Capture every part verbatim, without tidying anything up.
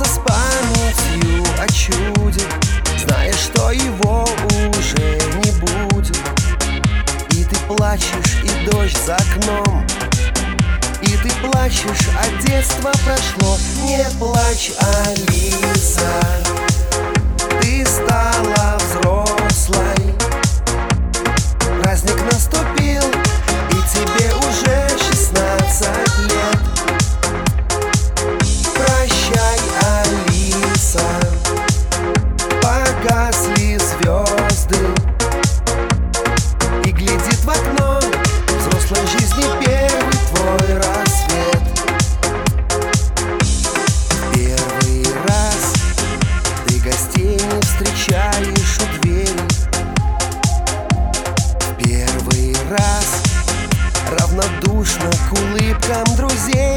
Борется с памятью о чуде, зная, что его уже не будет. И ты плачешь, и дождь за окном, и ты плачешь, а детство прошло. Не плачь, Алиса, ты стала взрослой. Праздник наступил, и тебе уже шестнадцать лет. Прощай, Алиса, погасли звезды, и глядит в окно взрослой жизни первый твой рассвет. Первый раз ты гостей не встречаешь у двери. Первый раз равнодушно к улыбкам друзей.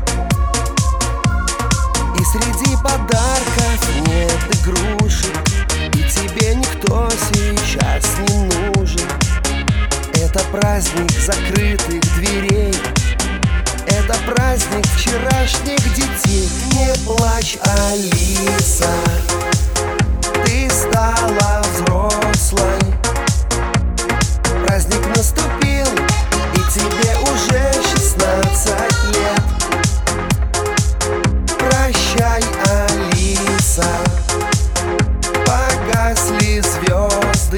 И среди подарков нет игрушек, и тебе никто сейчас не нужен. Это праздник закрытых дверей, это праздник вчерашних детей. Не плачь, Алиса, ты стала взрослой. Праздник наступил, и тебе уже шестнадцать лет. Прощай, Алиса, погасли звезды,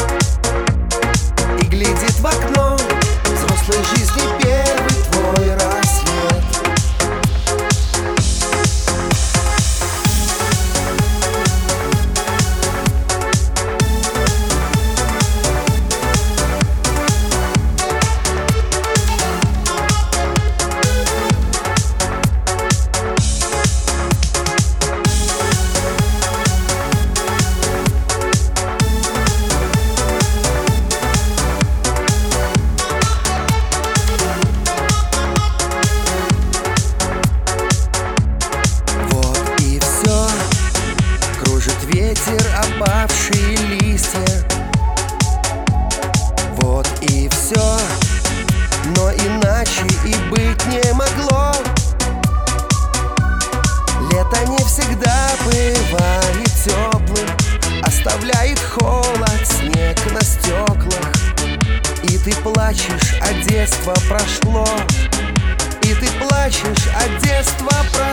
и глядит в окно взрослой жизни первый твой рассвет. Ветер, опавшие листья, вот и все. Но иначе и быть не могло. Лето не всегда бывает теплым, оставляет холод, снег на стеклах. И ты плачешь, а детство прошло. И ты плачешь, а детство прошло.